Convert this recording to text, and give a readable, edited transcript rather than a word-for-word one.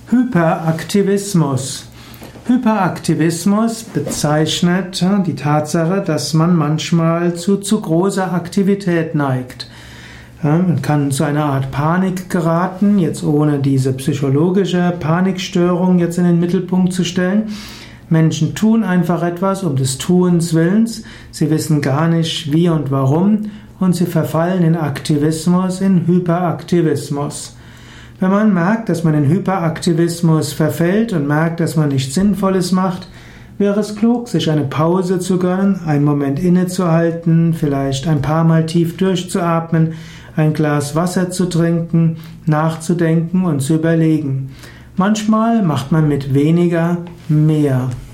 Hyperaktivismus. Hyperaktivismus bezeichnet die Tatsache, dass man manchmal zu großer Aktivität neigt. Man kann zu einer Art Panik geraten, jetzt ohne diese psychologische Panikstörung jetzt in den Mittelpunkt zu stellen. Menschen tun einfach etwas um des Tuens Willens, sie wissen gar nicht wie und warum und sie verfallen in Aktivismus, in Hyperaktivismus. Wenn man merkt, dass man in Hyperaktivismus verfällt und merkt, dass man nichts Sinnvolles macht, wäre es klug, sich eine Pause zu gönnen, einen Moment innezuhalten, vielleicht ein paar Mal tief durchzuatmen, ein Glas Wasser zu trinken, nachzudenken und zu überlegen. Manchmal macht man mit weniger mehr.